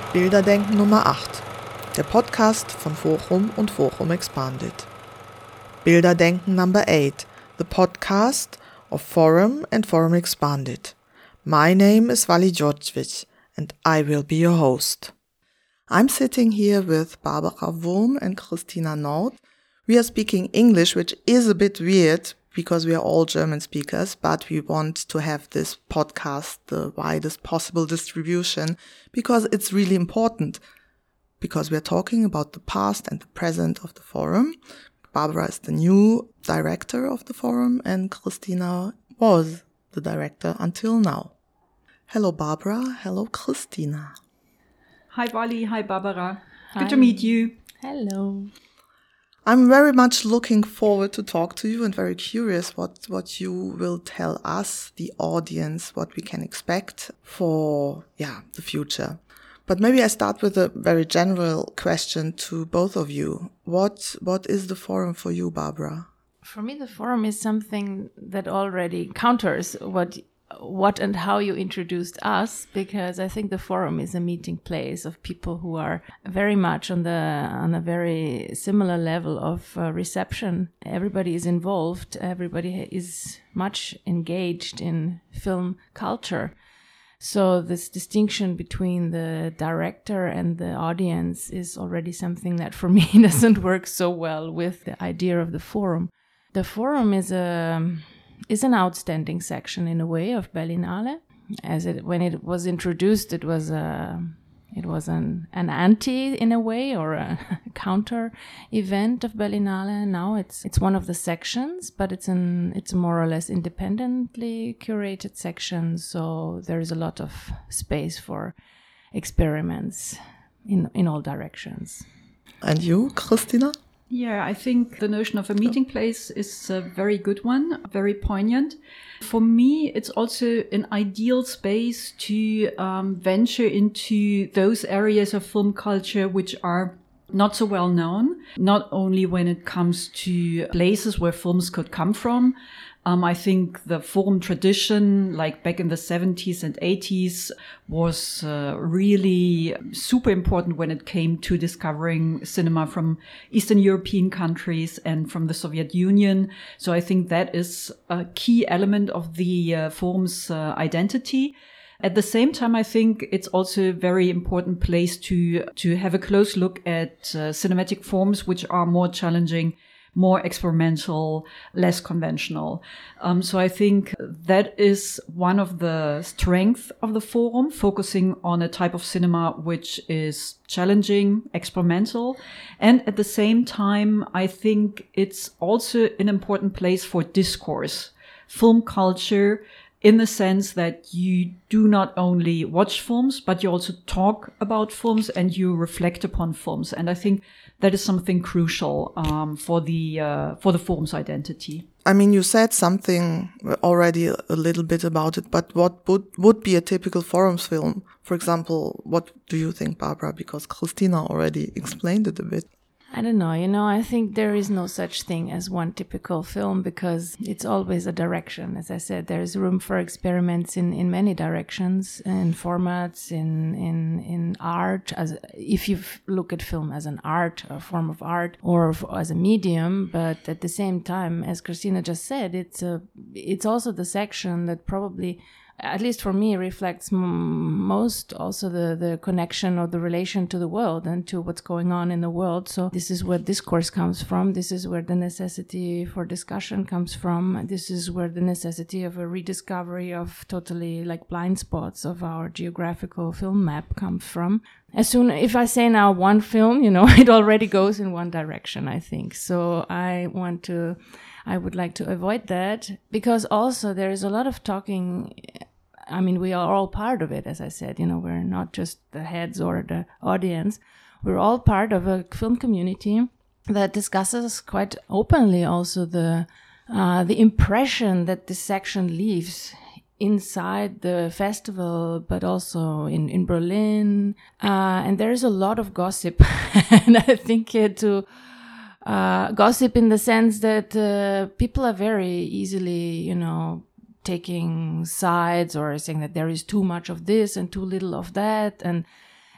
Bilderdenken Nummer 8, der Podcast von Forum und Forum Expanded. Bilderdenken Number 8, the podcast of Forum and Forum Expanded. My name is Vali Djordjevic and I will be your host. I'm sitting here with Barbara Wurm and Christina Nord. We are speaking English, which is a bit weird because we are all German speakers, but we want to have this podcast the widest possible distribution because it's really important. Because we are talking about the past and the present of the forum. Barbara is the new director of the forum and Christina was the director until now. Hello Barbara, hello Christina. Hi Vali, hi Barbara. Hi. Good to meet you. Hello. I'm very much looking forward to talk to you and very curious what you will tell us, the audience, what we can expect for the future. But maybe I start with a very general question to both of you. What is the forum for you, Barbara? For me, the forum is something that already counters what and how you introduced us, because I think the forum is a meeting place of people who are very much on a very similar level of reception. Everybody is involved. Everybody is much engaged in film culture. So this distinction between the director and the audience is already something that for me doesn't work so well with the idea of the forum. The forum is an outstanding section in a way of Berlinale. When it was introduced, it was an anti in a way, or a counter event of Berlinale. Now it's one of the sections, but it's a more or less independently curated section. So there is a lot of space for experiments in all directions. And you, Christina? Yeah, I think the notion of a meeting place is a very good one, very poignant. For me, it's also an ideal space to venture into those areas of film culture which are not so well known, not only when it comes to places where films could come from. I think the forum tradition, like back in the 70s and 80s, was really super important when it came to discovering cinema from Eastern European countries and from the Soviet Union. So I think that is a key element of the forum's identity. At the same time, I think it's also a very important place to have a close look at cinematic forms which are more challenging, more experimental, less conventional. So I think that is one of the strengths of the forum, focusing on a type of cinema which is challenging, experimental. And at the same time, I think it's also an important place for discourse, film culture, in the sense that you do not only watch films, but you also talk about films and you reflect upon films. And I think that is something crucial for the forum's identity. I mean, you said something already a little bit about it, but what would be a typical forum's film? For example, what do you think, Barbara? Because Christina already explained it a bit. I don't know, I think there is no such thing as one typical film because it's always a direction. As I said, there is room for experiments in many directions, in formats, in art. If you look at film as an art, a form of art, or as a medium, but at the same time, as Christina just said, it's also the section that probably, at least for me, reflects most also the connection or the relation to the world and to what's going on in the world. So this is where discourse comes from. This is where the necessity for discussion comes from. This is where the necessity of a rediscovery of totally like blind spots of our geographical film map comes from. If I say now one film, it already goes in one direction, I think. So I would like to avoid that because also there is a lot of talking. I mean, we are all part of it, as I said, we're not just the heads or the audience. We're all part of a film community that discusses quite openly also the impression that this section leaves inside the festival, but also in Berlin. And there is a lot of gossip. And I think gossip in the sense that people are very easily, taking sides or saying that there is too much of this and too little of that. And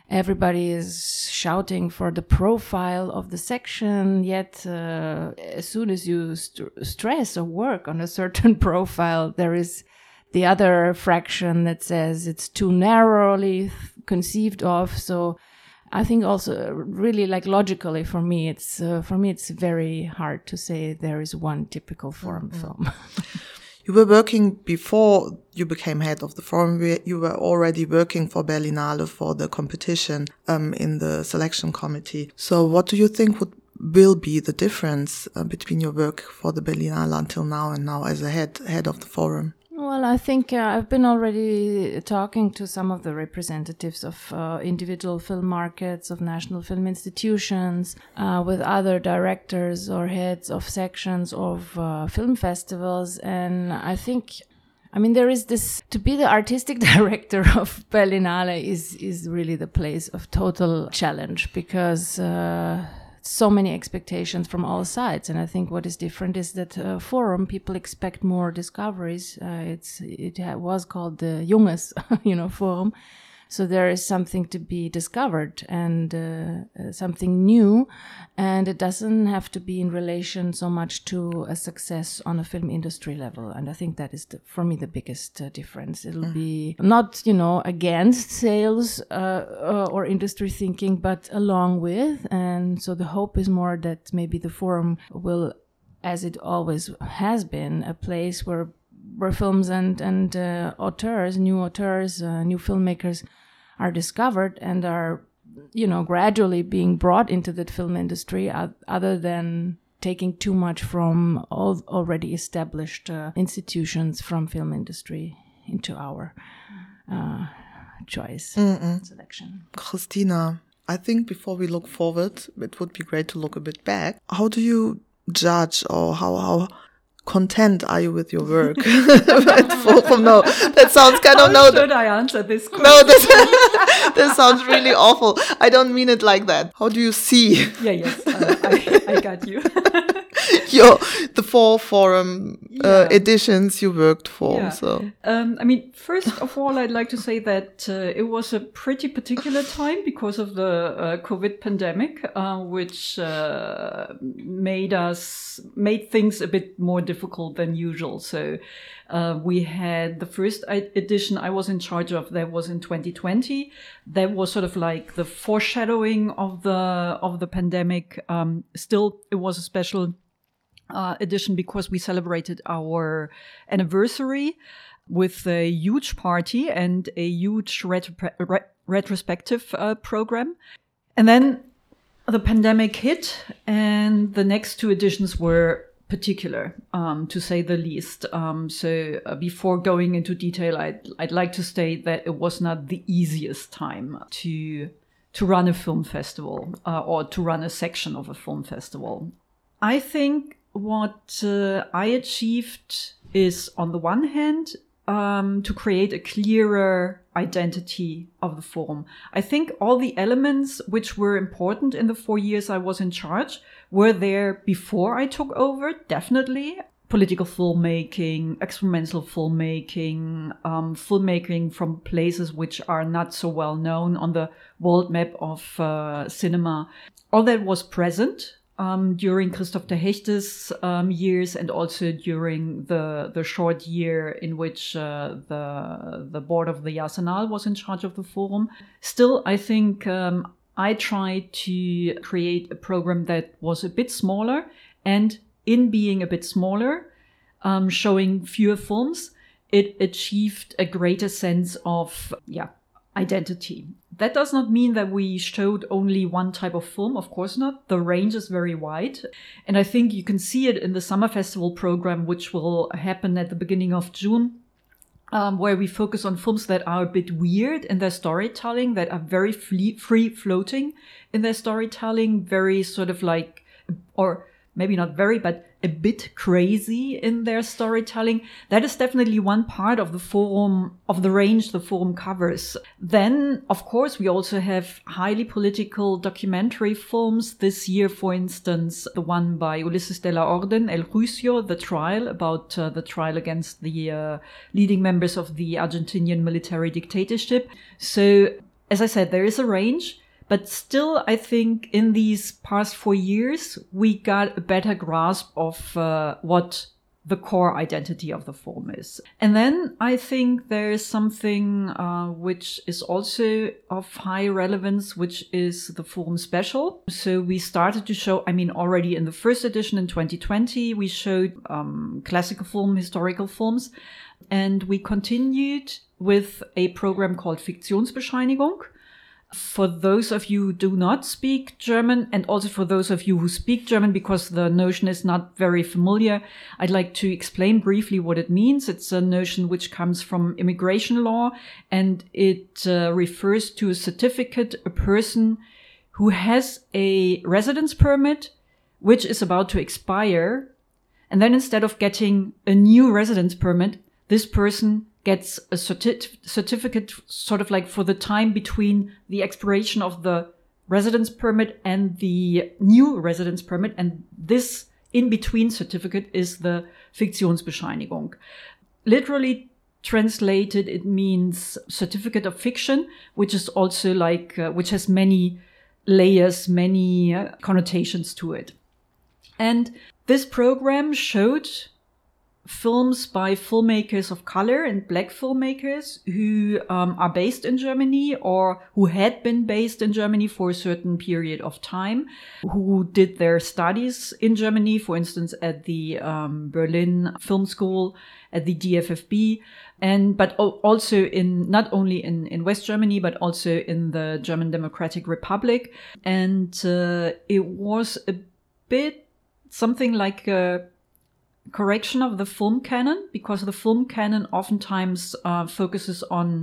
everybody is shouting for the profile of the section, yet as soon as you stress or work on a certain profile, there is the other fraction that says it's too narrowly conceived of. So I think also really like logically for me it's very hard to say there is one typical forum film. You were working before you became head of the forum. You were already working for Berlinale for the competition in the selection committee. So what do you think will be the difference between your work for the Berlinale until now and now as a head of the forum? Well, I think I've been already talking to some of the representatives of individual film markets, of national film institutions, with other directors or heads of sections of film festivals. And I think, there is this, to be the artistic director of Berlinale is really the place of total challenge, because so many expectations from all sides. And I think what is different is that forum, people expect more discoveries. It was called the Junges, forum. So there is something to be discovered and something new. And it doesn't have to be in relation so much to a success on a film industry level. And I think that is, for me, the biggest difference. It'll be not, against sales or industry thinking, but along with. And so the hope is more that maybe the forum will, as it always has been, a place where films and authors, new filmmakers are discovered and are, gradually being brought into the film industry, other than taking too much from all already established institutions from film industry into our choice selection. Christina, I think before we look forward, it would be great to look a bit back. How do you judge, or how content are you with your work? No, that sounds kind of How should I answer this question? No, that sounds really awful. I don't mean it like that. How do you see? Yes, I got you. The 4 forum editions you worked for. Yeah. So, first of all, I'd like to say that it was a pretty particular time because of the COVID pandemic, which made things a bit more difficult than usual. So we had the first edition I was in charge of. That was in 2020. That was sort of like the foreshadowing of the pandemic. Still, it was a special edition because we celebrated our anniversary with a huge party and a huge retrospective program. And then the pandemic hit, and the next 2 editions were particular, to say the least. So before going into detail, I'd like to state that it was not the easiest time to run a film festival or to run a section of a film festival. I think what I achieved is, on the one hand, to create a clearer identity of the forum. I think all the elements which were important in the 4 years I was in charge were there before I took over, definitely. Political filmmaking, experimental filmmaking, filmmaking from places which are not so well known on the world map of cinema. All that was present during Christoph de Hechte's years, and also during the short year in which the board of the Arsenal was in charge of the forum. Still, I think I tried to create a program that was a bit smaller, and in being a bit smaller, showing fewer films, it achieved a greater sense of identity. That does not mean that we showed only one type of film, of course not. The range is very wide. And I think you can see it in the Summer Festival program, which will happen at the beginning of June, where we focus on films that are a bit weird in their storytelling, that are very free-floating in their storytelling, very sort of like, or maybe not very, but a bit crazy in their storytelling. That is definitely one part of the forum, of the range the forum covers. Then, of course, we also have highly political documentary films. This year, for instance, the one by Ulises de la Orden, El Juicio, The Trial, about the trial against the leading members of the Argentinian military dictatorship. So as I said, there is a range, but still, I think in these past 4 years, we got a better grasp of what the core identity of the film is. And then I think there is something which is also of high relevance, which is the film special. So we started to show, already in the first edition in 2020, we showed classical film, historical films, and we continued with a program called Fiktionsbescheinigung. For those of you who do not speak German, and also for those of you who speak German, because the notion is not very familiar, I'd like to explain briefly what it means. It's a notion which comes from immigration law, and it refers to a certificate, a person who has a residence permit, which is about to expire. And then instead of getting a new residence permit, this person gets a certificate sort of like for the time between the expiration of the residence permit and the new residence permit. And this in-between certificate is the Fiktionsbescheinigung. Literally translated, it means certificate of fiction, which is also like, which has many layers, many connotations to it. And this program showed films by filmmakers of color and black filmmakers who are based in Germany or who had been based in Germany for a certain period of time, who did their studies in Germany, for instance, at the Berlin Film School, at the DFFB, but also not only in West Germany, but also in the German Democratic Republic. And it was a bit something like a correction of the film canon, because the film canon oftentimes focuses on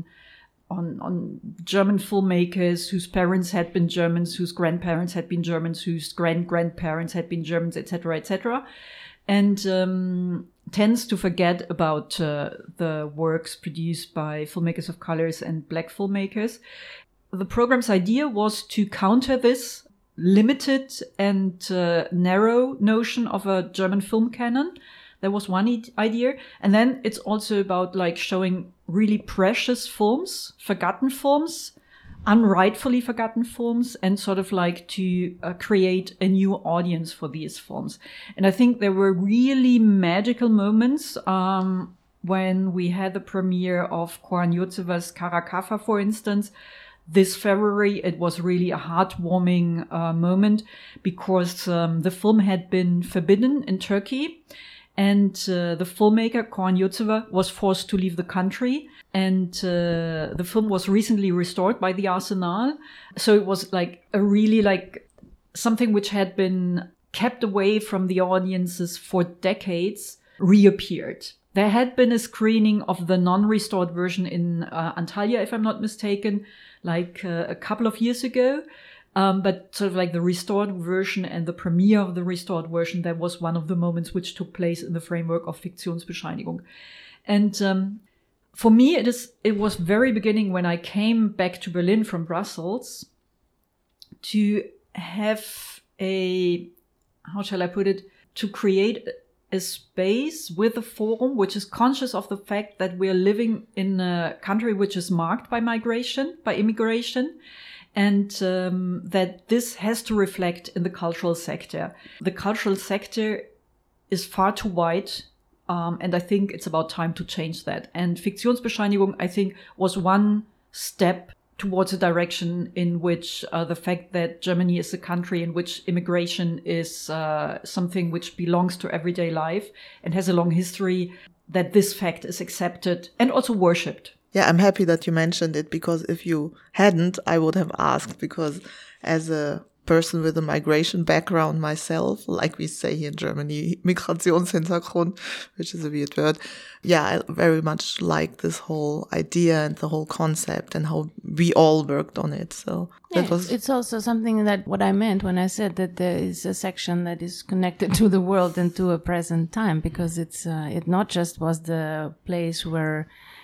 German filmmakers whose parents had been Germans, whose grandparents had been Germans, whose grandparents had been Germans, etc., and tends to forget about the works produced by filmmakers of colors and black filmmakers. The program's idea was to counter this limited and narrow notion of a German film canon. That was one idea. And then it's also about like showing really precious films, forgotten films, unrightfully forgotten films, and sort of like to create a new audience for these films. And I think there were really magical moments when we had the premiere of Koran-Yurtsever's Kara-Kafa, for instance. This February, it was really a heartwarming moment because the film had been forbidden in Turkey, and the filmmaker Koran-Yurtsever was forced to leave the country. And the film was recently restored by the Arsenal, so it was like a really like something which had been kept away from the audiences for decades reappeared. There had been a screening of the non-restored version in Antalya, if I'm not mistaken, like a couple of years ago. But sort of like the restored version and the premiere of the restored version, that was one of the moments which took place in the framework of Fiktionsbescheinigung. And for me, it was very beginning when I came back to Berlin from Brussels to have how shall I put it, to create a space with a forum which is conscious of the fact that we are living in a country which is marked by migration, by immigration, and that this has to reflect in the cultural sector. The cultural sector is far too wide, and I think it's about time to change that. And Fiktionsbescheinigung, I think, was one step towards a direction in which the fact that Germany is a country in which immigration is something which belongs to everyday life and has a long history, that this fact is accepted and also worshipped. Yeah, I'm happy that you mentioned it, because if you hadn't, I would have asked, because as a person with a migration background myself, like we say here in Germany, Migrationshintergrund, which is a weird word. Yeah, I very much like this whole idea and the whole concept and how we all worked on it. So that was... It's also something that what I meant when I said that there is a section that is connected to the world and to a present time, because it not just was the place where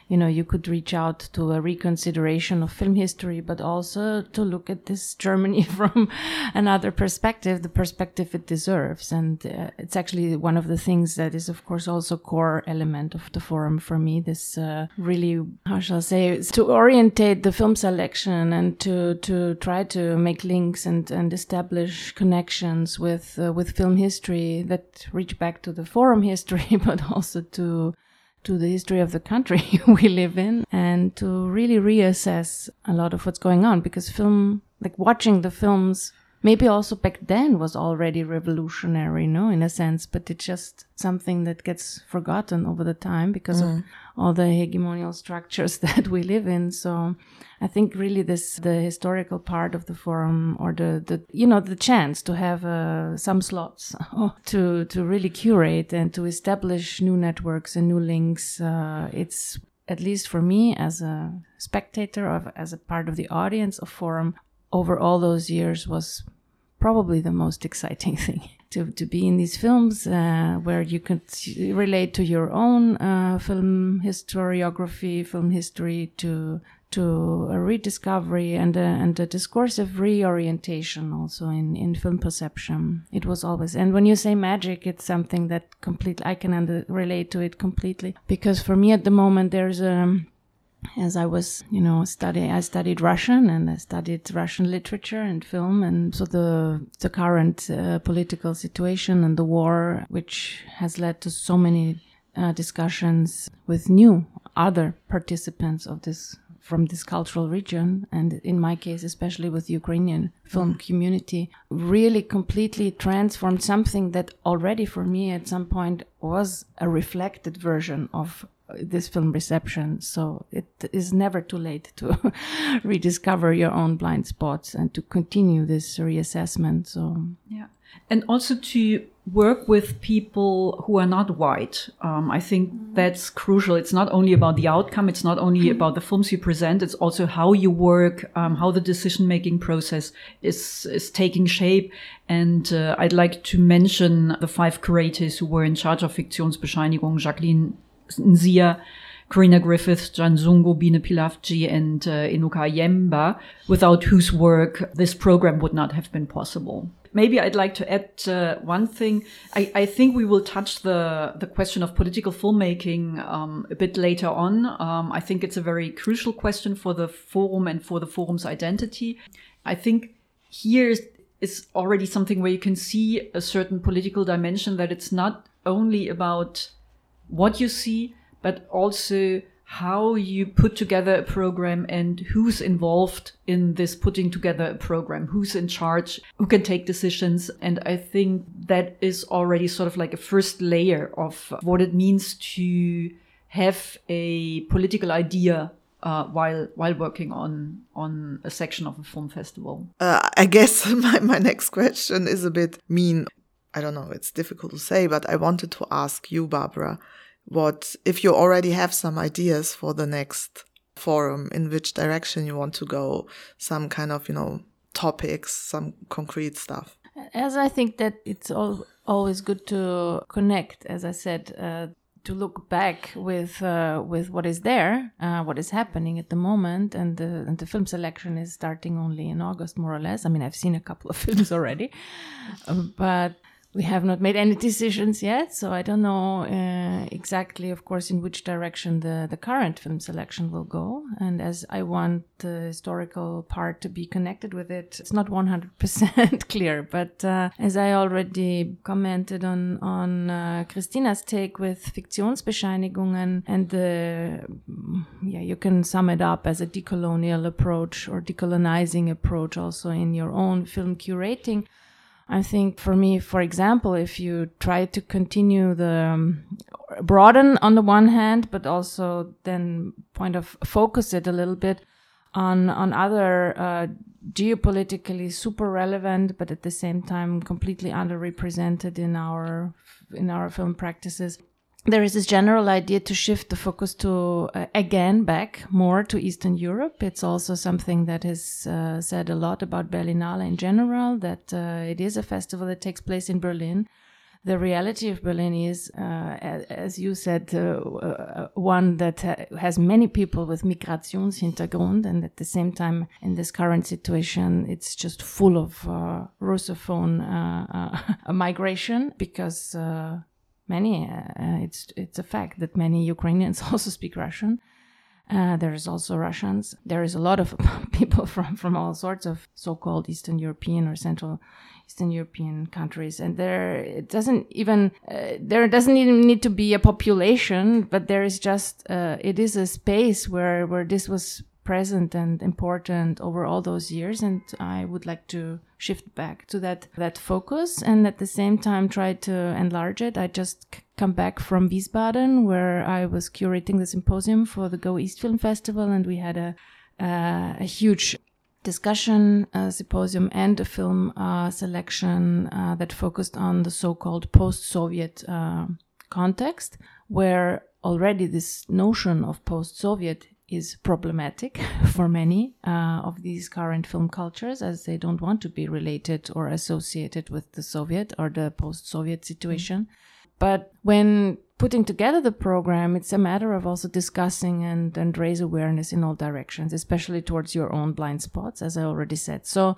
you could reach out to a reconsideration of film history, but also to look at this Germany from another perspective, the perspective it deserves. And it's actually one of the things that is, of course, also core element of the forum for me. This really, how shall I say, is to orientate the film selection and to try to make links and establish connections with film history that reach back to the forum history, but also to the history of the country we live in, and to really reassess a lot of what's going on, because film, like watching the films, maybe also back then was already revolutionary, in a sense, but it's just something that gets forgotten over the time because of all the hegemonial structures that we live in. So I think really the historical part of the forum, or the chance to have some slots to really curate and to establish new networks and new links, it's, at least for me as a spectator, as a part of the audience of forum, over all those years was probably the most exciting thing to be in these films where you could relate to your own film historiography, film history, to a rediscovery and a discursive reorientation also in film perception. It was always, and when you say magic, it's something that I can relate to it completely, because for me at the moment there's as I was, I studied Russian, and I studied Russian literature and film. And so the current political situation and the war, which has led to so many discussions with other participants from this cultural region, and in my case, especially with the Ukrainian film community, really completely transformed something that already for me at some point was a reflected version of this film reception. So it is never too late to rediscover your own blind spots and to continue this reassessment. So yeah, and also to work with people who are not white. I think that's crucial. It's not only about the outcome. It's not only about the films you present. It's also how you work, how the decision-making process is taking shape. And I'd like to mention the 5 curators who were in charge of Fiktionsbescheinigung: Jacqueline Nzia, Karina Griffith, Jan Zungo, Bine Pilavci, and Inuka Yemba, without whose work this program would not have been possible. Maybe I'd like to add one thing. I think we will touch the question of political filmmaking a bit later on. I think it's a very crucial question for the forum and for the forum's identity. I think here is already something where you can see a certain political dimension, that it's not only about what you see, but also how you put together a program and who's involved in this putting together a program, who's in charge, who can take decisions. And I think that is already sort of like a first layer of what it means to have a political idea while working on a section of a film festival. I guess my next question is a bit mean. I don't know, it's difficult to say, but I wanted to ask you, Barbara, what if you already have some ideas for the next forum, in which direction you want to go, some kind of, topics, some concrete stuff? As I think that it's always good to connect, as I said, to look back with what is there, what is happening at the moment, and the film selection is starting only in August, more or less. I mean, I've seen a couple of films already, but we have not made any decisions yet, so I don't know exactly, of course, in which direction the current film selection will go. And as I want the historical part to be connected with it, it's not 100% clear. But as I already commented on Christina's take with Fiktionsbescheinigungen, and you can sum it up as a decolonial approach or decolonizing approach also in your own film curating. I think for me, for example, if you try to continue broaden on the one hand, but also then focus it a little bit on other geopolitically super relevant, but at the same time completely underrepresented in our film practices. There is this general idea to shift the focus to, again, back more to Eastern Europe. It's also something that is said a lot about Berlinale in general, that it is a festival that takes place in Berlin, The reality of Berlin is, as you said, one that has many people with Migrationshintergrund, and at the same time, in this current situation, it's just full of Russophone migration, because it's a fact that many Ukrainians also speak Russian. There is also Russians. There is a lot of people from all sorts of so-called Eastern European or Central Eastern European countries, and there doesn't even need to be a population, but there is just it is a space where this was present and important over all those years, and I would like to shift back to that focus, and at the same time try to enlarge it. I just come back from Wiesbaden, where I was curating the symposium for the Go East Film Festival, and we had a huge discussion symposium and a film selection that focused on the so-called post-Soviet context, where already this notion of post-Soviet is problematic for many of these current film cultures, as they don't want to be related or associated with the Soviet or the post-Soviet situation. But when putting together the program, it's a matter of also discussing and raise awareness in all directions, especially towards your own blind spots, as I already said. So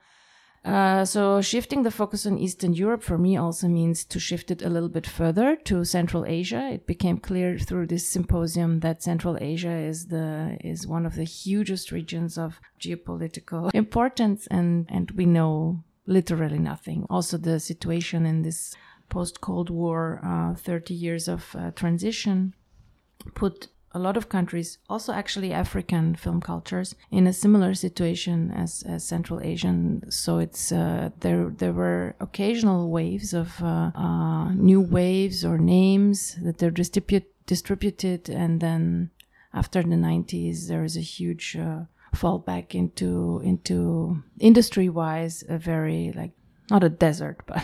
shifting the focus on Eastern Europe for me also means to shift it a little bit further to Central Asia. It became clear through this symposium that Central Asia is one of the hugest regions of geopolitical importance, and we know literally nothing. Also, the situation in this post-Cold War 30 years of transition put a lot of countries, also actually African film cultures, in a similar situation as Central Asian. So it's there were occasional waves of new waves or names that they're distributed, and then after the 90s there is a huge fall back into industry-wise a very not a desert, but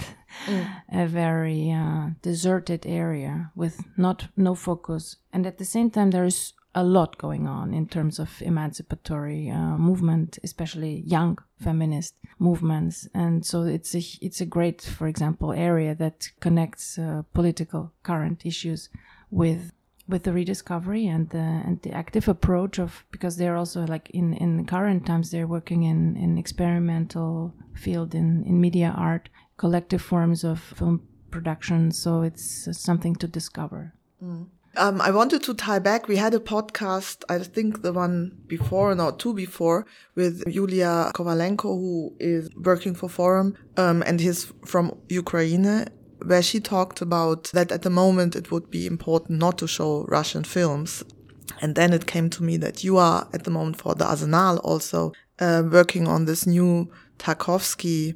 a very deserted area with no focus. And at the same time, there is a lot going on in terms of emancipatory movement, especially young feminist movements. And so it's a great, for example, area that connects political current issues with the rediscovery and the active approach of, because they're also in current times they're working in experimental field in media art, collective forms of film production. So it's something to discover. I wanted to tie back. We had a podcast, I think the one before, no, two before, with Yulia Kovalenko, who is working for Forum, and he's from Ukraine, where she talked about that at the moment it would be important not to show Russian films. And then it came to me that you are at the moment for the Arsenal also working on this new Tarkovsky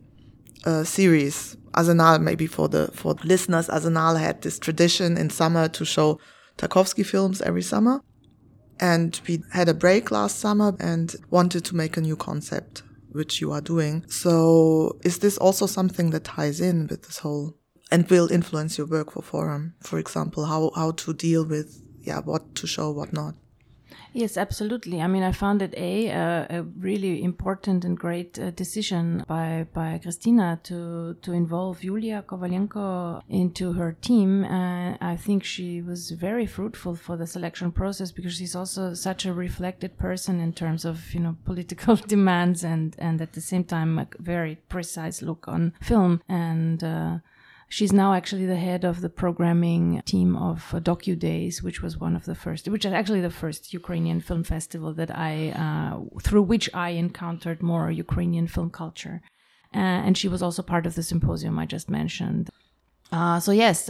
series. Arsenal, maybe for the listeners, Arsenal had this tradition in summer to show Tarkovsky films every summer. And we had a break last summer and wanted to make a new concept, which you are doing. So is this also something that ties in with this whole, and will influence your work for Forum, for example, how to deal with, what to show, what not? Yes, absolutely. I mean, I found it a really important and great decision by Christina to involve Yulia Kovalenko into her team. I think she was very fruitful for the selection process, because she's also such a reflected person in terms of, political demands and at the same time a very precise look on film. And she's now actually the head of the programming team of Docu Days, which is actually the first Ukrainian film festival that through which I encountered more Ukrainian film culture. And she was also part of the symposium I just mentioned. So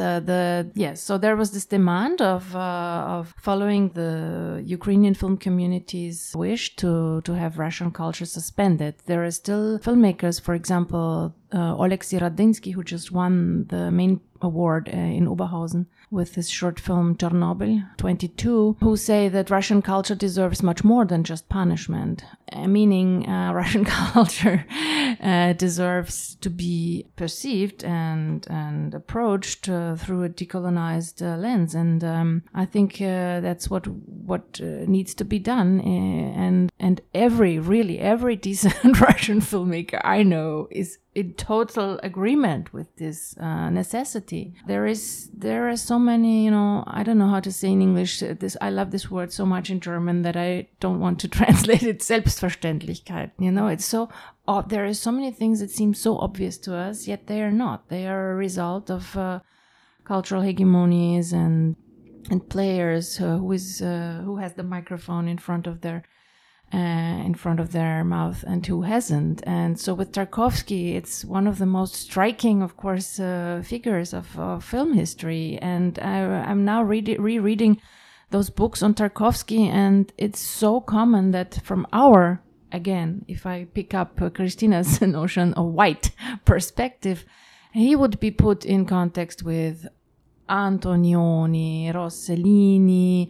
there was this demand of following the Ukrainian film community's wish to have Russian culture suspended. There are still filmmakers, for example, Oleg Siradinsky, who just won the main award in Oberhausen with his short film Chernobyl 22, who say that Russian culture deserves much more than just punishment, meaning Russian culture deserves to be perceived and approached through a decolonized lens. And I think that's what needs to be done. And every decent Russian filmmaker I know is in total agreement with this necessity. There are so many, I don't know how to say in English. I love this word so much in German that I don't want to translate it. Selbstverständlichkeit. It's so. There are so many things that seem so obvious to us, yet they are not. They are a result of cultural hegemonies and players who has the microphone in front of their mouth and who hasn't. And so with Tarkovsky, it's one of the most striking, of course, figures of film history. And I'm now rereading those books on Tarkovsky, and it's so common that from again, if I pick up Christina's notion of white perspective, he would be put in context with Antonioni, Rossellini,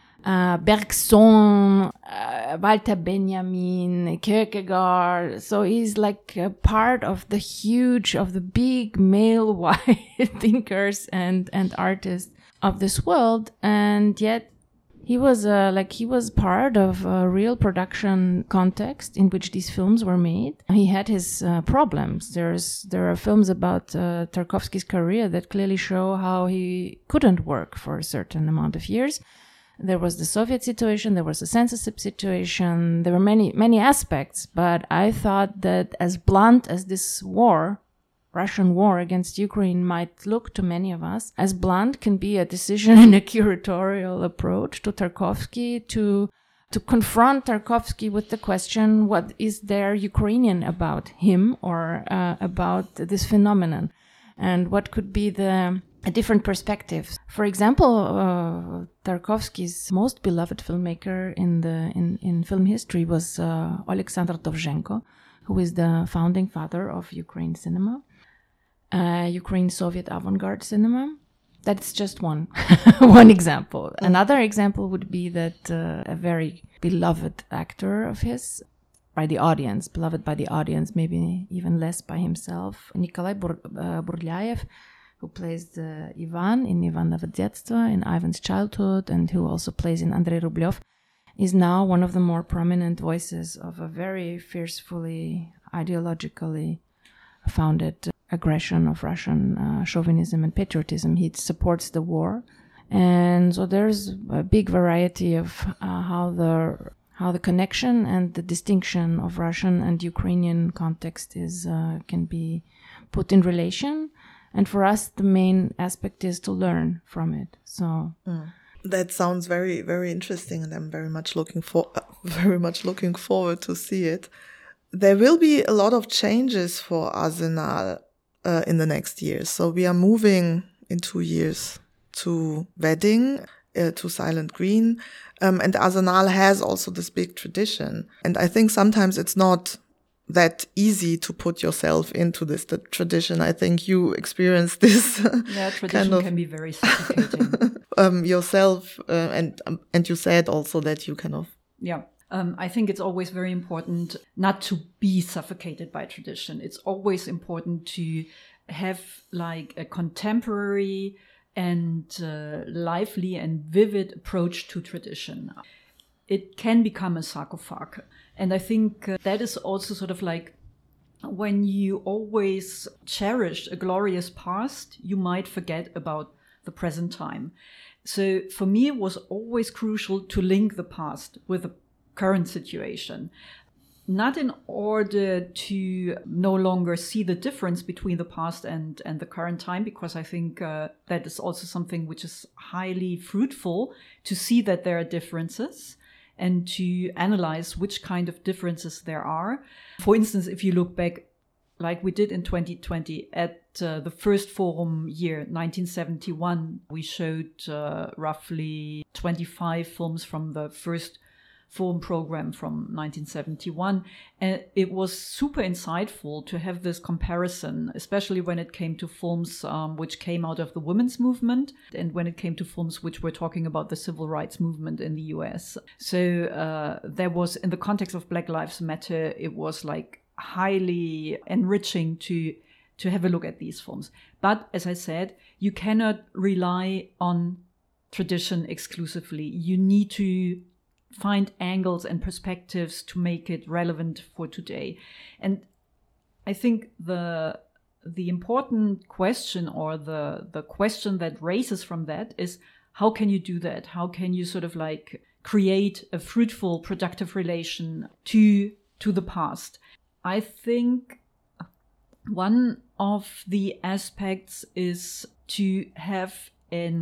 Bergson, Walter Benjamin, Kierkegaard. So he's like a part of the big male white thinkers and artists of this world. And yet he was part of a real production context in which these films were made. He had his problems. There are films about Tarkovsky's career that clearly show how he couldn't work for a certain amount of years. There was the Soviet situation, there was the censorship situation, there were many aspects, but I thought that as blunt as this Russian war against Ukraine might look to many of us, as blunt can be a decision in a curatorial approach to Tarkovsky to confront Tarkovsky with the question, what is there Ukrainian about him or about this phenomenon? And what could be a different perspective. For example, Tarkovsky's most beloved filmmaker in film history was Alexander Dovzhenko, who is the founding father of Ukraine cinema, Ukraine Soviet avant-garde cinema. That's just one example. Another example would be that a very beloved actor of his, beloved by the audience, maybe even less by himself, Nikolai Burlyaev, who plays Ivan in Ivanovo Detstvo, in Ivan's childhood, and who also plays in Andrei Rublev, is now one of the more prominent voices of a very fiercely, ideologically founded aggression of Russian chauvinism and patriotism. He supports the war. And so there's a big variety of how the connection and the distinction of Russian and Ukrainian context can be put in relation. And for us, the main aspect is to learn from it. So that sounds very, very interesting, and I'm very much looking forward to see it. There will be a lot of changes for Arsenal in the next years. So we are moving in 2 years to Wedding, to Silent Green, and Arsenal has also this big tradition. And I think sometimes it's not that easy to put yourself into the tradition. I think you experienced this. Yeah, tradition can be very suffocating. Yourself, and you said also that you kind of... Yeah. I think it's always very important not to be suffocated by tradition. It's always important to have like a contemporary and lively and vivid approach to tradition. It can become a sarcophague. And I think that is also sort of like when you always cherish a glorious past, you might forget about the present time. So for me, it was always crucial to link the past with the current situation, not in order to no longer see the difference between the past and the current time, because I think that is also something which is highly fruitful to see that there are differences and to analyze which kind of differences there are. For instance, if you look back, like we did in 2020, at the first Forum year, 1971, we showed roughly 25 films from the first Forum program from 1971. And it was super insightful to have this comparison, especially when it came to films which came out of the women's movement and when it came to films which were talking about the civil rights movement in the US. So there was, in the context of Black Lives Matter, it was like highly enriching to have a look at these films. But as I said, you cannot rely on tradition exclusively. You need to find angles and perspectives to make it relevant for today. And I think the important question, or the question that raises from that, is how can you do that? How can you sort of like create a fruitful, productive relation to the past? I think one of the aspects is to have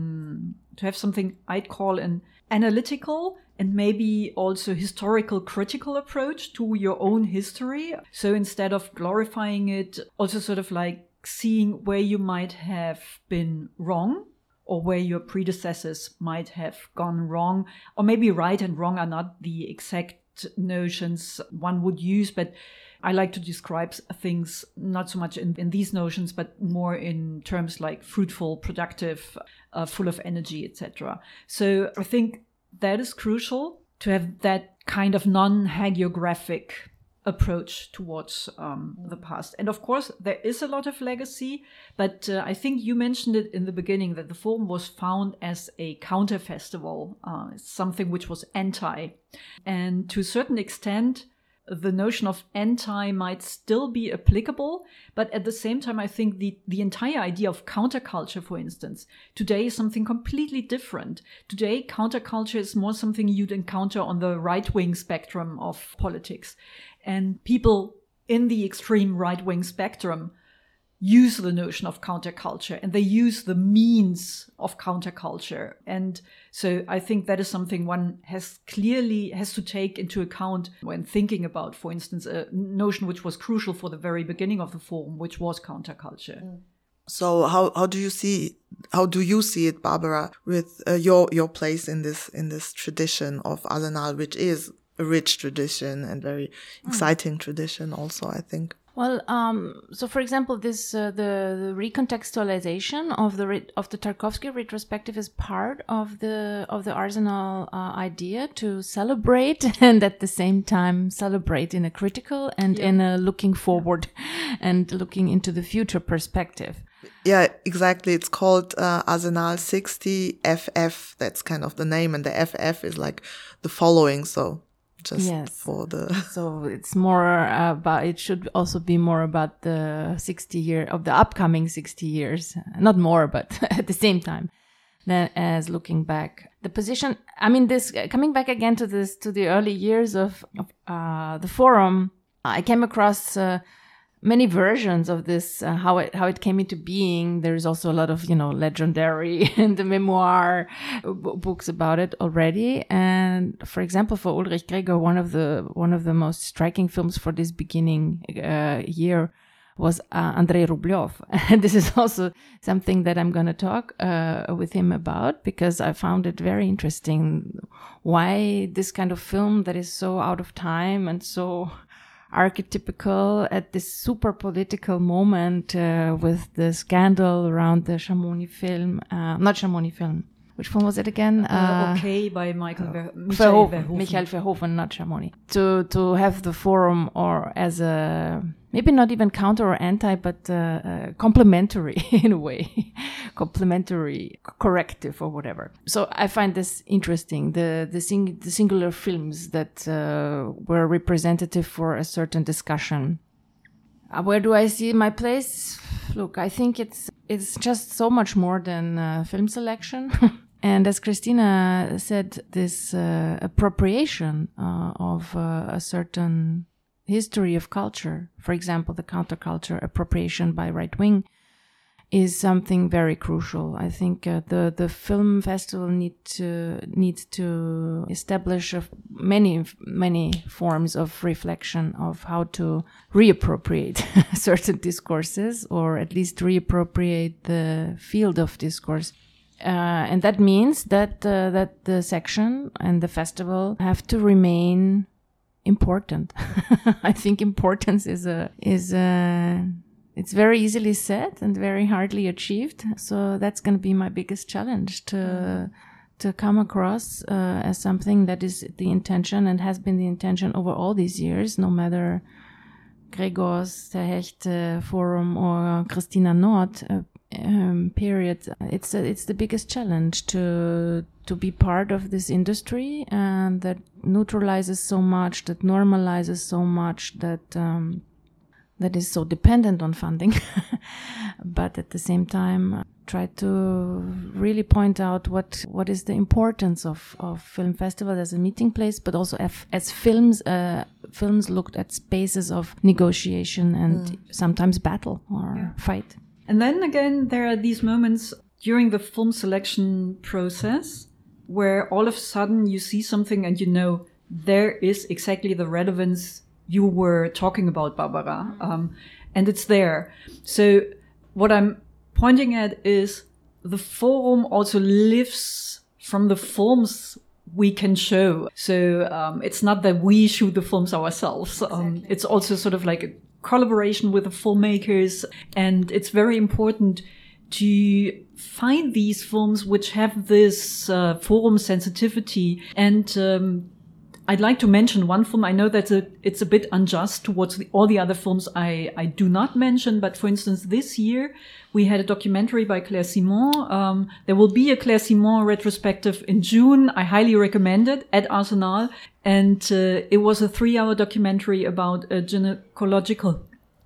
something I'd call an analytical and maybe also historical critical approach to your own history. So instead of glorifying it, also sort of like seeing where you might have been wrong, or where your predecessors might have gone wrong, or maybe right and wrong are not the exact notions one would use, but I like to describe things not so much in these notions, but more in terms like fruitful, productive, full of energy, etc. So I think that is crucial, to have that kind of non-hagiographic approach towards the past. And of course, there is a lot of legacy, but I think you mentioned it in the beginning that the Forum was found as a counter festival, something which was anti. And to a certain extent, the notion of anti might still be applicable, but at the same time, I think the entire idea of counterculture, for instance, today is something completely different. Today, counterculture is more something you'd encounter on the right-wing spectrum of politics. And people in the extreme right-wing spectrum use the notion of counterculture, and they use the means of counterculture. And so I think that is something one has to take into account when thinking about, for instance, a notion which was crucial for the very beginning of the Forum, which was counterculture. So how do you see it, Barbara, with your place in this tradition of Arsenal, which is a rich tradition and very exciting tradition also, I think? Well, so for example, this the recontextualization of the Tarkovsky retrospective is part of the Arsenal idea to celebrate, and at the same time celebrate in a critical and in a looking forward and looking into the future perspective. Yeah, exactly. It's called Arsenal 60 FF. That's kind of the name, and the FF is like the following. So. So it's more about, it should also be more about the the upcoming 60 years, not more, but at the same time, than as looking back. The position, I mean, this coming back again to the early years of the Forum, I came across many versions of this, how it came into being. There's also a lot of, legendary and the memoir books about it already. And for example, for Ulrich Gregor, one of the most striking films for this beginning year was Andrei Rublev. And this is also something that I'm going to talk with him about, because I found it very interesting why this kind of film that is so out of time and so archetypical at this super political moment with the scandal around the Chamonix film, Which film was it again? Okay, by Michael Verhoeven. Michael Verhoeven, not Chamonix. To have the Forum, or as a, maybe not even counter or anti, but complementary in a way, complementary corrective or whatever. So I find this interesting, the singular films that were representative for a certain discussion. Where do I see my place? Look, I think it's just so much more than film selection. And as Christina said, this appropriation of a certain history of culture, for example, the counterculture appropriation by right wing, is something very crucial. I think the film festival needs to establish many forms of reflection of how to reappropriate certain discourses, or at least reappropriate the field of discourse. And that means that the section and the festival have to remain important. I think importance is it's very easily said and very hardly achieved. So that's going to be my biggest challenge, to come across as something that is the intention and has been the intention over all these years, no matter Gregor's, Der Hecht Forum or Christina Nord period. It's the biggest challenge to be part of this industry, and that neutralizes so much, that normalizes so much, that that is so dependent on funding, but at the same time try to really point out what is the importance of film festivals as a meeting place, but also as films looked at spaces of negotiation and sometimes battle or fight. And then again, there are these moments during the film selection process where all of a sudden you see something and you know there is exactly the relevance you were talking about, Barbara, and it's there. So what I'm pointing at is the forum also lives from the films we can show. So it's not that we shoot the films ourselves. Exactly. It's also sort of like a collaboration with the filmmakers, and it's very important to find these films which have this forum sensitivity. And I'd like to mention one film. I know that it's a bit unjust towards all the other films I do not mention, but for instance, this year we had a documentary by Claire Simon. There will be a Claire Simon retrospective in June. I highly recommend it at Arsenal. And it was a 3-hour documentary about a gynecological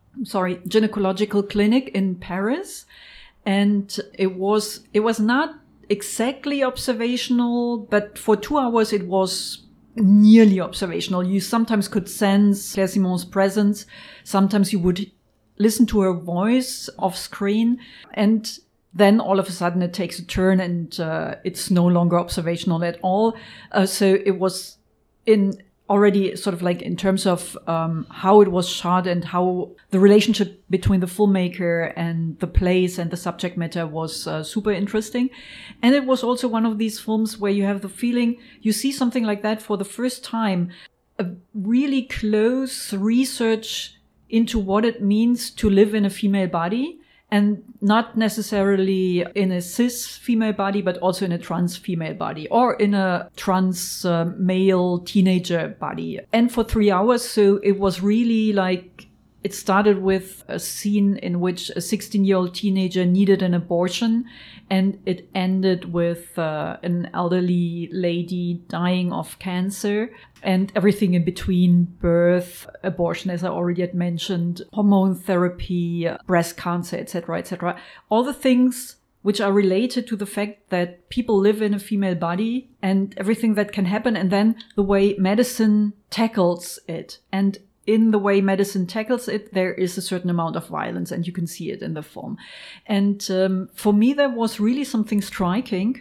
clinic in Paris. And it was not exactly observational, but for 2 hours it was nearly observational. You sometimes could sense Claire Simon's presence. Sometimes you would listen to her voice off screen. And then all of a sudden it takes a turn and it's no longer observational at all. So it was already sort of like in terms of how it was shot and how the relationship between the filmmaker and the place and the subject matter was super interesting. And it was also one of these films where you have the feeling you see something like that for the first time, a really close research into what it means to live in a female body. And not necessarily in a cis female body, but also in a trans female body or in a trans male teenager body. And for 3 hours, so it was really like, it started with a scene in which a 16-year-old teenager needed an abortion. And it ended with an elderly lady dying of cancer. And everything in between: birth, abortion, as I already had mentioned, hormone therapy, breast cancer, etc., etc. All the things which are related to the fact that people live in a female body and everything that can happen, and then the way medicine tackles it. And in the way medicine tackles it, there is a certain amount of violence, and you can see it in the film. And for me, there was really something striking.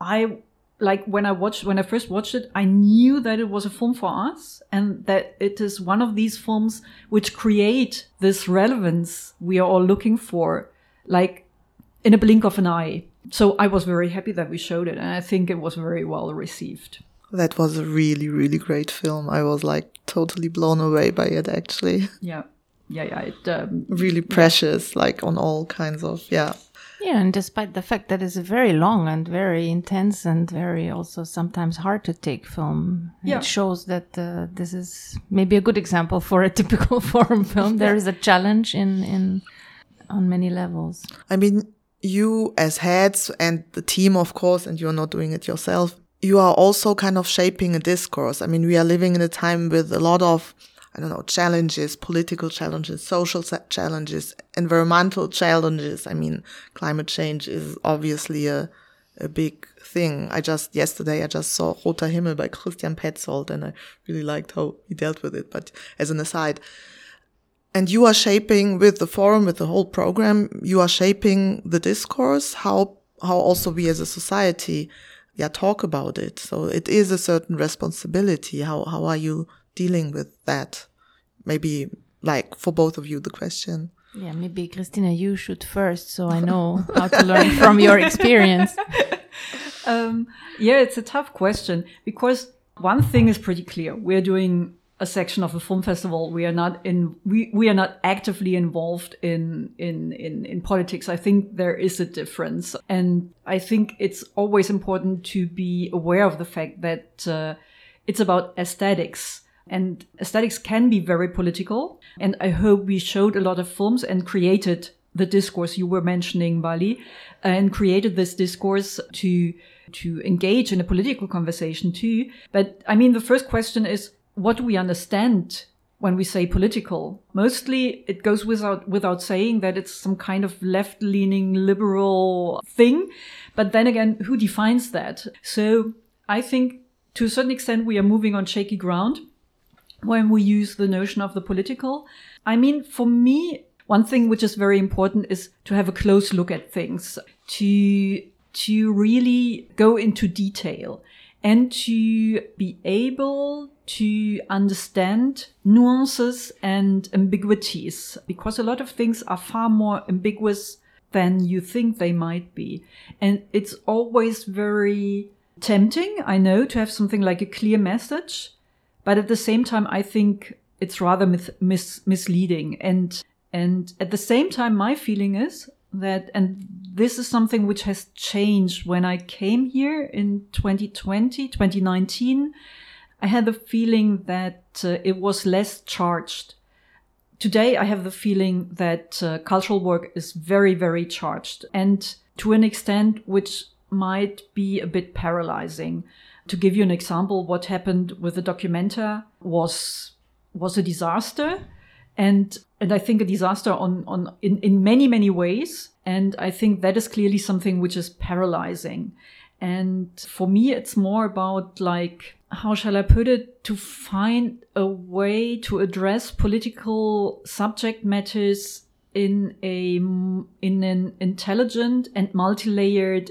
When I first watched it, I knew that it was a film for us and that it is one of these films which create this relevance we are all looking for, like in a blink of an eye. So I was very happy that we showed it, and I think it was very well received. That was a really, really great film. I was like totally blown away by it, actually. Yeah. Really precious, like on all kinds of, Yeah, and despite the fact that it's a very long and very intense and very also sometimes hard to take film, it shows that this is maybe a good example for a typical forum film. There is a challenge on many levels. I mean, you as heads and the team, of course, and you're not doing it yourself, you are also kind of shaping a discourse. I mean, we are living in a time with a lot of, challenges, political challenges, social challenges, environmental challenges. I mean, climate change is obviously a big thing. Yesterday I just saw Roter Himmel by Christian Petzold, and I really liked how he dealt with it, but as an aside. And you are shaping with the forum, with the whole program, you are shaping the discourse, how also we as a society talk about it. So it is a certain responsibility. How are you dealing with that? Maybe like for both of you, the question. Yeah, maybe Christina, you should first, so I know how to learn from your experience. It's a tough question, because one thing is pretty clear. We're doing a section of a film festival. We are not actively involved in politics. I think there is a difference. And I think it's always important to be aware of the fact that it's about aesthetics. And aesthetics can be very political. And I hope we showed a lot of films and created the discourse you were mentioning, Bali, and created this discourse to engage in a political conversation too. But I mean, the first question is, what do we understand when we say political. Mostly it goes without saying that it's some kind of left-leaning liberal thing. But then again, who defines that? So I think to a certain extent we are moving on shaky ground when we use the notion of the political. I mean, for me, one thing which is very important is to have a close look at things, to really go into detail and to be able to understand nuances and ambiguities, because a lot of things are far more ambiguous than you think they might be. And it's always very tempting, I know, to have something like a clear message, but at the same time, I think it's rather misleading. And at the same time, my feeling is that, and this is something which has changed when I came here in 2019, I had the feeling that it was less charged. Today, I have the feeling that cultural work is very, very charged, and to an extent which might be a bit paralyzing. To give you an example, what happened with the Documenta was a disaster, and I think a disaster in many, many ways. And I think that is clearly something which is paralyzing. And for me, it's more about, like, how shall I put it, to find a way to address political subject matters in an intelligent and multi-layered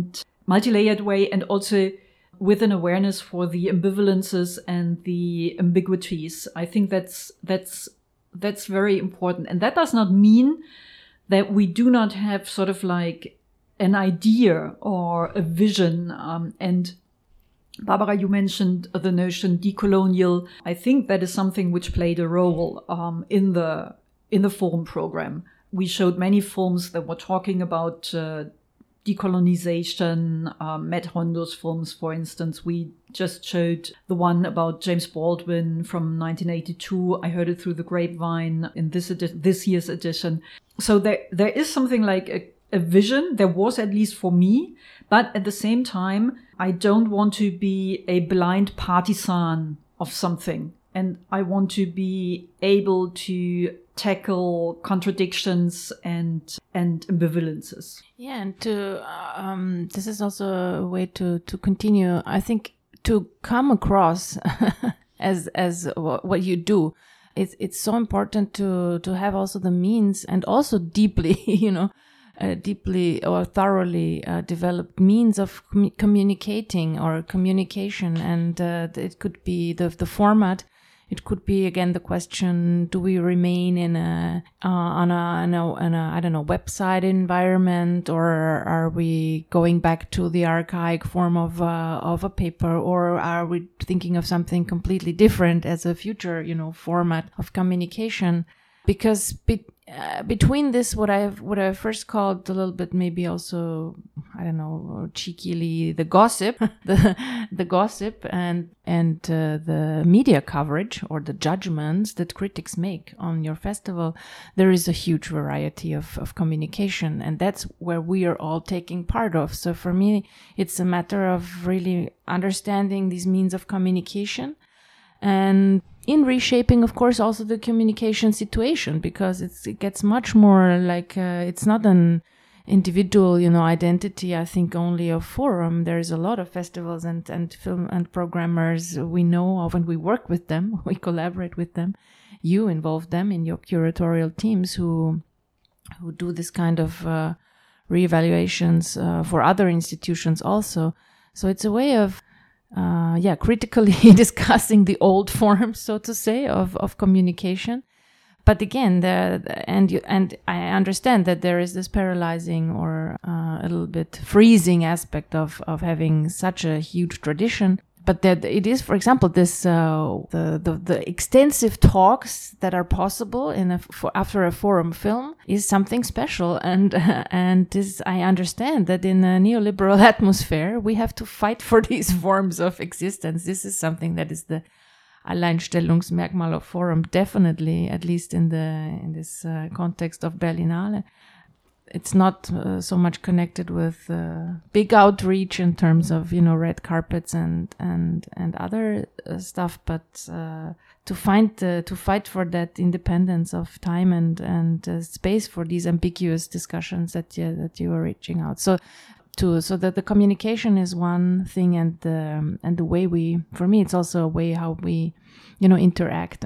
way, and also with an awareness for the ambivalences and the ambiguities. I think that's very important. And that does not mean that we do not have sort of like an idea or a vision. And Barbara, you mentioned the notion decolonial. I think that is something which played a role in the Forum program. We showed many films that were talking about decolonization, Matt Hondo's films, for instance. We just showed the one about James Baldwin from 1982. I heard it through the grapevine in this year's edition. So there is something like a vision. There was, at least for me. But at the same time, I don't want to be a blind partisan of something. And I want to be able to tackle contradictions and ambivalences. Yeah, and this is also a way to continue. I think to come across as what you do, it's so important to have also the means, and also deeply, deeply or thoroughly developed means of communicating or communication. And it could be the format. It could be, again, the question: do we remain in on a I don't know, website environment, or are we going back to the archaic form of a paper, or are we thinking of something completely different as a future format of communication? Because between this, what I first called a little bit, maybe also, I don't know, cheekily, the gossip, the gossip and the media coverage or the judgments that critics make on your festival, there is a huge variety of communication, and that's where we are all taking part of. So for me, it's a matter of really understanding these means of communication, and in reshaping, of course, also the communication situation, because it gets much more like it's not an individual, identity, I think, only of Forum. There's a lot of festivals and film and programmers we know of, and we work with them, we collaborate with them. You involve them in your curatorial teams who do this kind of reevaluations for other institutions also. So it's a way of critically discussing the old forms, so to say, of communication. But again, and I understand that there is this paralyzing or a little bit freezing aspect of having such a huge tradition. But that it is, for example, this the extensive talks that are possible after a Forum film is something special, and this, I understand that in a neoliberal atmosphere we have to fight for these forms of existence. This is something that is the Alleinstellungsmerkmal of Forum, definitely, at least in this context of Berlinale. it's not so much connected with big outreach in terms of, red carpets and other stuff, but to fight for that independence of time and space for these ambiguous discussions that you are reaching out. So that the communication is one thing, and the way for me, it's also a way how we, interact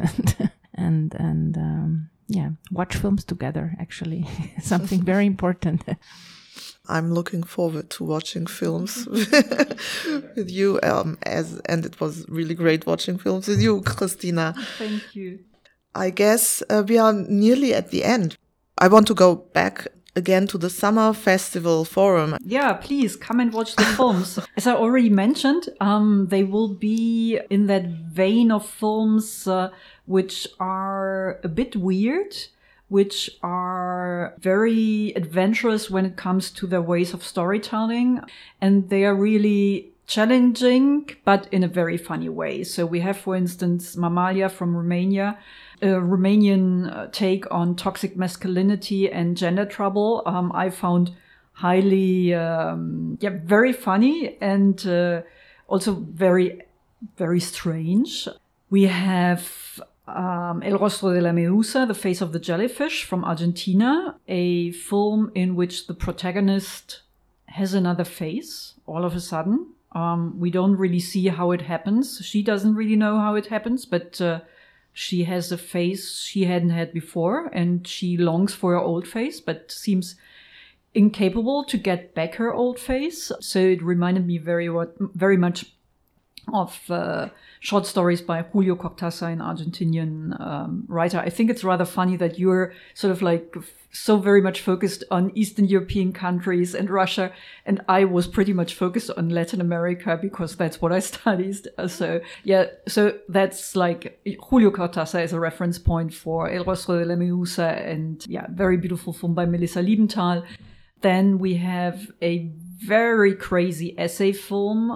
and watch films together. Actually, something very important. I'm looking forward to watching films with you, and it was really great watching films with you, Christina. Thank you. I guess we are nearly at the end. I want to go back again to the Summer Festival Forum. Yeah, please come and watch the films. As I already mentioned, they will be in that vein of films which are a bit weird, which are very adventurous when it comes to their ways of storytelling. And they are really challenging, but in a very funny way. So we have, for instance, Mamalia from Romania, a Romanian take on toxic masculinity and gender trouble. I found highly, very funny and also very, very strange. We have El Rostro de la Medusa, The Face of the Jellyfish from Argentina, a film in which the protagonist has another face all of a sudden. We don't really see how it happens. She doesn't really know how it happens, but she has a face she hadn't had before, and she longs for her old face, but seems incapable to get back her old face. So it reminded me very much of short stories by Julio Cortázar, an Argentinian writer. I think it's rather funny that you're sort of like so very much focused on Eastern European countries and Russia, and I was pretty much focused on Latin America because that's what I studied. So that's like Julio Cortázar is a reference point for El Rostro de la Medusa, and very beautiful film by Melissa Liebenthal. Then we have a very crazy essay film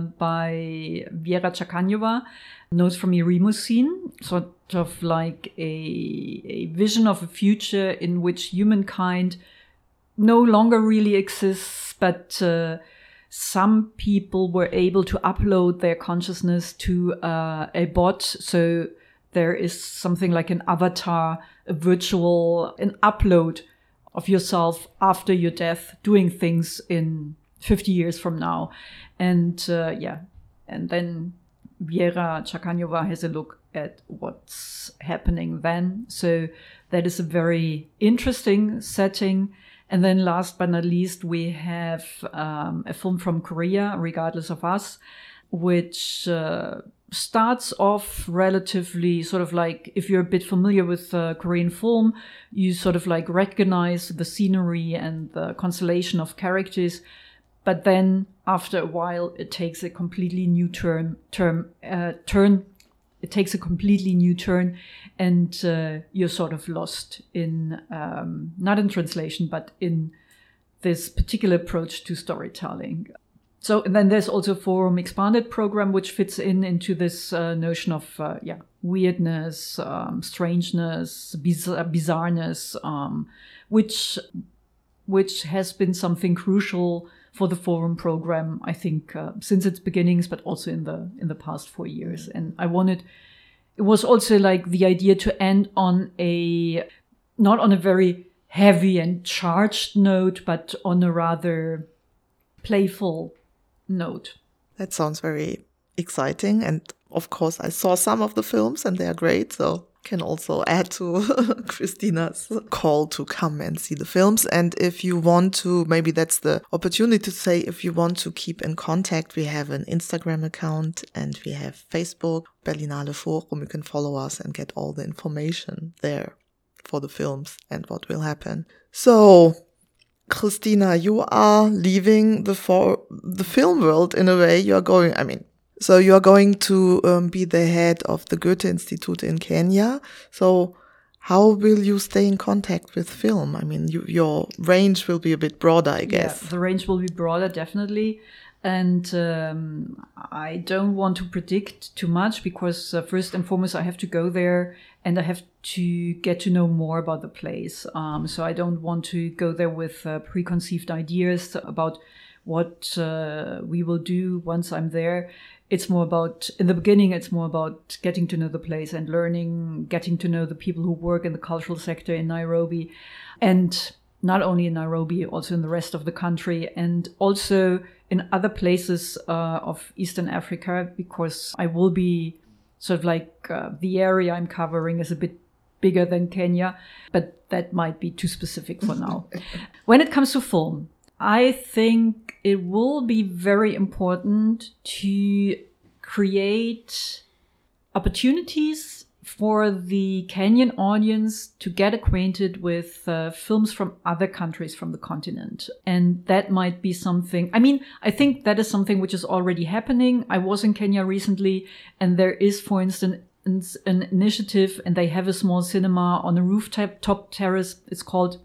by Viera Chakanyova, Notes from Eremusine, sort of like a vision of a future in which humankind no longer really exists, but some people were able to upload their consciousness to a bot. So there is something like an avatar, an upload of yourself after your death, doing things in 50 years from now. And and then Viera Chakanyova has a look at what's happening then. So that is a very interesting setting. And then last but not least, we have a film from Korea, Regardless of Us, which starts off relatively sort of like, if you're a bit familiar with Korean film, you sort of like recognize the scenery and the constellation of characters. But then after a while, it takes a completely new turn. It takes a completely new turn, and you're sort of lost in, not in translation, but in this particular approach to storytelling. So, and then there's also a Forum Expanded program, which fits into this notion of, weirdness, strangeness, bizarreness, which has been something crucial for the Forum program, I think, since its beginnings, but also in the past 4 years. And it was also like the idea to end on not on a very heavy and charged note, but on a rather playful note. That sounds very exciting. And of course, I saw some of the films and they are great. So can also add to Christina's call to come and see the films. And if you want to, maybe that's the opportunity to say, if you want to keep in contact, we have an Instagram account and we have Facebook, Berlinale Forum. You can follow us and get all the information there for the films and what will happen. So, Christina, you are leaving the film world in a way. You are going to be the head of the Goethe Institute in Kenya. So how will you stay in contact with film? I mean, your range will be a bit broader, I guess. Yeah, the range will be broader, definitely. And I don't want to predict too much because first and foremost, I have to go there and I have to get to know more about the place. So I don't want to go there with preconceived ideas about what we will do once I'm there. It's more about, in the beginning, it's more about getting to know the place and learning, getting to know the people who work in the cultural sector in Nairobi. And not only in Nairobi, also in the rest of the country and also in other places of Eastern Africa, because I will be sort of like the area I'm covering is a bit bigger than Kenya, but that might be too specific for now. When it comes to film, I think it will be very important to create opportunities for the Kenyan audience to get acquainted with films from other countries from the continent. And that might be something, I think that is something which is already happening. I was in Kenya recently, and there is, for instance, an initiative, and they have a small cinema on a rooftop terrace. It's called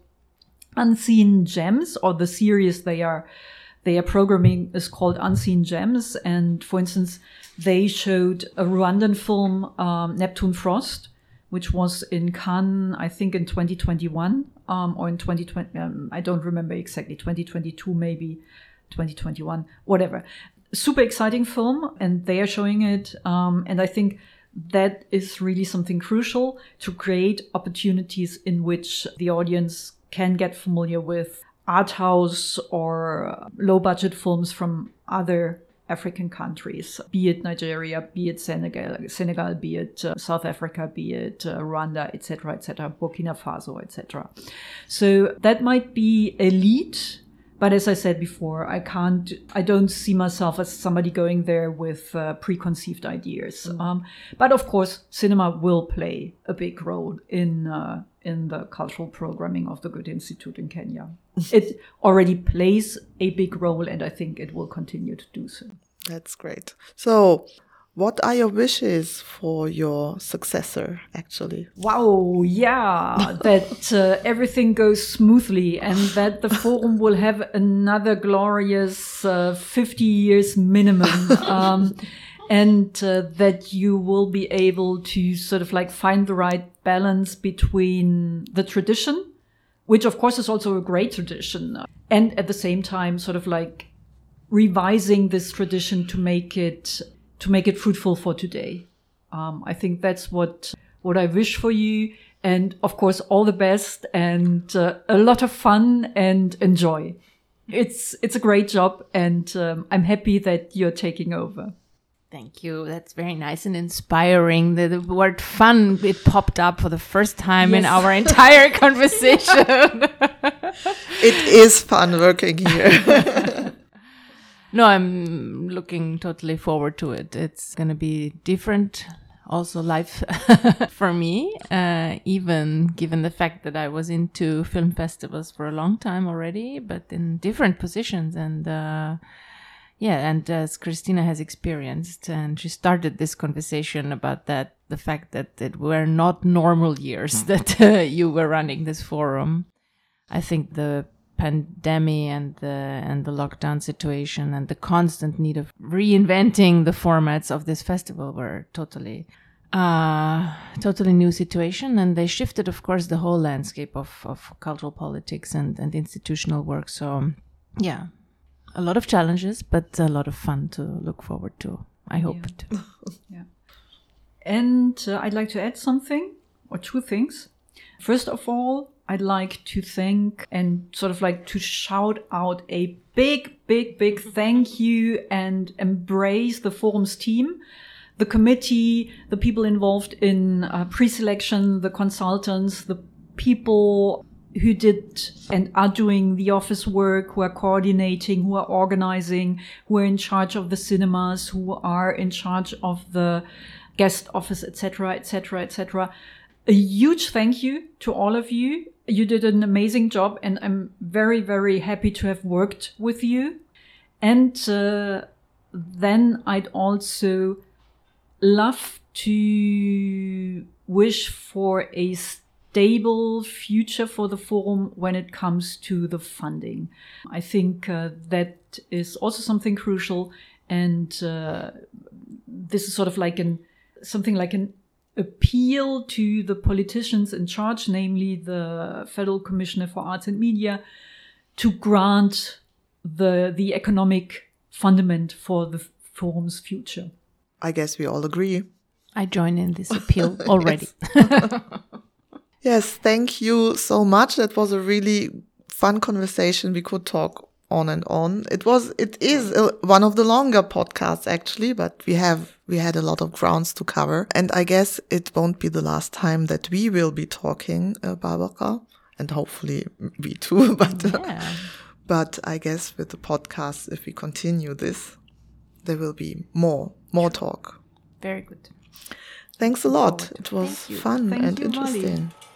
Unseen Gems, or the series they are programming is called Unseen Gems. And for instance, they showed a Rwandan film, Neptune Frost, which was in Cannes, I think in 2021, or in 2020, I don't remember exactly, 2022, maybe 2021, whatever. Super exciting film, and they are showing it. And I think that is really something crucial to create opportunities in which the audience can get familiar with art house or low budget films from other African countries, be it Nigeria, be it Senegal, be it South Africa, be it Rwanda, etc., Burkina Faso, etc. So that might be a lead. But as I said before, I don't see myself as somebody going there with preconceived ideas. But of course, cinema will play a big role in the cultural programming of the Goethe Institute in Kenya. It already plays a big role, and I think it will continue to do so. That's great. So, what are your wishes for your successor, actually? Wow, yeah, that everything goes smoothly and that the Forum will have another glorious 50 years minimum. And that you will be able to sort of like find the right balance between the tradition, which of course is also a great tradition, and at the same time sort of like revising this tradition to make it fruitful for today. I think that's what I wish for you. And of course, all the best and a lot of fun and enjoy. It's a great job, and I'm happy that you're taking over. Thank you. That's very nice and inspiring. The word fun, it popped up for the first time in our entire conversation. It is fun working here. No, I'm looking totally forward to it. It's going to be different, also life for me, even given the fact that I was into film festivals for a long time already, but in different positions. And as Christina has experienced, and she started this conversation about that, the fact that it were not normal years that you were running this forum. I think the pandemic and the lockdown situation and the constant need of reinventing the formats of this festival were totally new situation, and they shifted, of course, the whole landscape of cultural politics and institutional work. So, yeah. A lot of challenges, but a lot of fun to look forward to, I hope. Yeah. And I'd like to add something, or two things. First of all, I'd like to thank and sort of like to shout out a big thank you and embrace the Forum's team, the committee, the people involved in pre-selection, the consultants, the people who did and are doing the office work, who are coordinating, who are organizing, who are in charge of the cinemas, who are in charge of the guest office, etc., etc., etc. A huge thank you to all of you. You did an amazing job, and I'm very, very happy to have worked with you. And then I'd also love to wish for a stable future for the Forum when it comes to the funding. I think that that is also something crucial. And this is sort of like something like an appeal to the politicians in charge, namely the Federal Commissioner for Arts and Media, to grant the economic fundament for the forum's future. I guess we all agree. I join in this appeal already. Yes, thank you so much. That was a really fun conversation. We could talk on and on. It is one of the longer podcasts actually, but we had a lot of grounds to cover. And I guess it won't be the last time that we will be talking, Barbara, and hopefully we too. But I guess with the podcast, if we continue this, there will be more talk. Very good. Thanks a lot. It was fun and interesting.